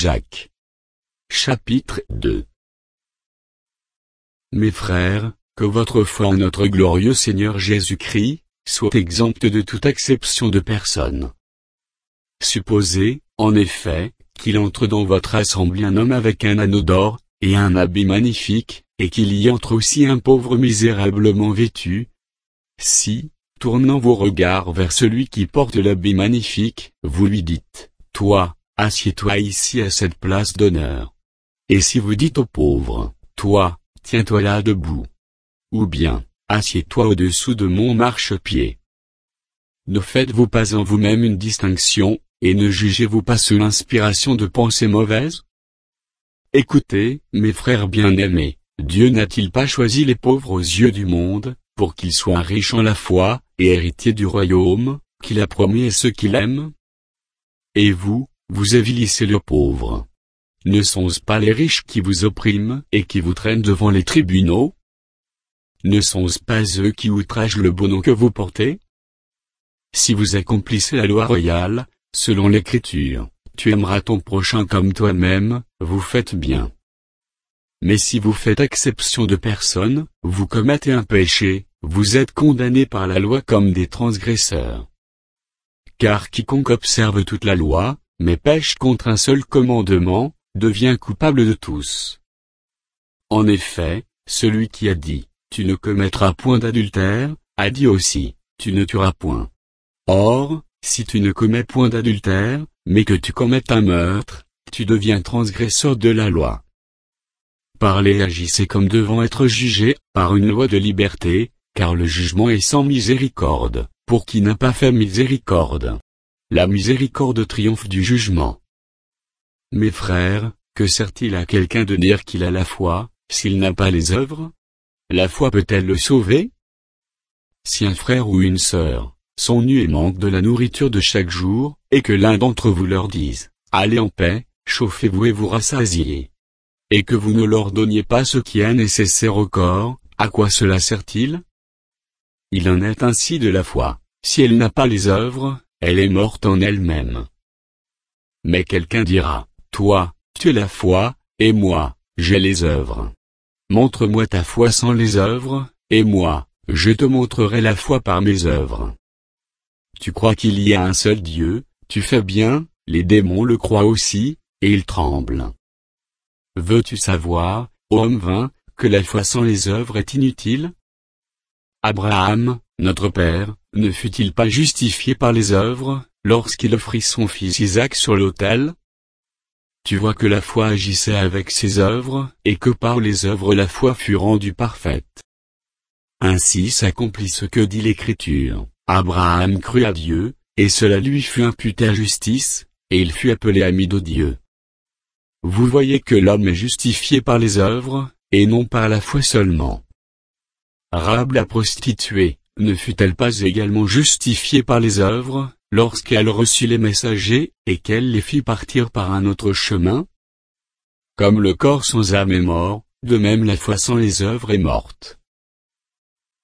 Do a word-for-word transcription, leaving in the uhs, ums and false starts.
Jacques. Chapitre deux. Mes frères, que votre foi en notre glorieux Seigneur Jésus-Christ soit exempte de toute acception de personne. Supposez, en effet, qu'il entre dans votre assemblée un homme avec un anneau d'or, et un habit magnifique, et qu'il y entre aussi un pauvre misérablement vêtu. Si, tournant vos regards vers celui qui porte l'habit magnifique, vous lui dites, « Toi, assieds-toi ici à cette place d'honneur. » Et si vous dites au pauvre, « Toi, tiens-toi là debout. » Ou bien, « Assieds-toi au-dessous de mon marchepied. » Ne faites-vous pas en vous-même une distinction, et ne jugez-vous pas sous l'inspiration de pensées mauvaises? Écoutez, mes frères bien-aimés, Dieu n'a-t-il pas choisi les pauvres aux yeux du monde, pour qu'ils soient riches en la foi, et héritiers du royaume, qu'il a promis à ceux qui l'aiment? Et vous, vous avilissez le pauvre. Ne sont-ce pas les riches qui vous oppriment, et qui vous traînent devant les tribunaux? Ne sont-ce pas eux qui outragent le beau nom que vous portez? Si vous accomplissez la loi royale, selon l'Écriture, tu aimeras ton prochain comme toi-même, vous faites bien. Mais si vous faites exception de personne, vous commettez un péché, vous êtes condamnés par la loi comme des transgresseurs. Car quiconque observe toute la loi, mais pêche contre un seul commandement, devient coupable de tous. En effet, celui qui a dit, tu ne commettras point d'adultère, a dit aussi, tu ne tueras point. Or, si tu ne commets point d'adultère, mais que tu commettes un meurtre, tu deviens transgresseur de la loi. Parlez et agissez comme devant être jugés, par une loi de liberté, car le jugement est sans miséricorde, pour qui n'a pas fait miséricorde. La miséricorde triomphe du jugement. Mes frères, que sert-il à quelqu'un de dire qu'il a la foi, s'il n'a pas les œuvres? La foi peut-elle le sauver? Si un frère ou une sœur sont nus et manquent de la nourriture de chaque jour, et que l'un d'entre vous leur dise, « Allez en paix, chauffez-vous et vous rassasiez. » Et que vous ne leur donniez pas ce qui est nécessaire au corps, à quoi cela sert-il? Il en est ainsi de la foi, si elle n'a pas les œuvres, elle est morte en elle-même. Mais quelqu'un dira, « Toi, tu as la foi, et moi, j'ai les œuvres. Montre-moi ta foi sans les œuvres, et moi, je te montrerai la foi par mes œuvres. » Tu crois qu'il y a un seul Dieu, tu fais bien, les démons le croient aussi, et ils tremblent. Veux-tu savoir, ô homme vain, que la foi sans les œuvres est inutile? Abraham, notre père, ne fut-il pas justifié par les œuvres, lorsqu'il offrit son fils Isaac sur l'autel? Tu vois que la foi agissait avec ses œuvres, et que par les œuvres la foi fut rendue parfaite. Ainsi s'accomplit ce que dit l'Écriture. Abraham crut à Dieu, et cela lui fut imputé à justice, et il fut appelé ami de Dieu. Vous voyez que l'homme est justifié par les œuvres, et non par la foi seulement. Rahab la prostituée, ne fut-elle pas également justifiée par les œuvres, lorsqu'elle reçut les messagers, et qu'elle les fit partir par un autre chemin? Comme le corps sans âme est mort, de même la foi sans les œuvres est morte.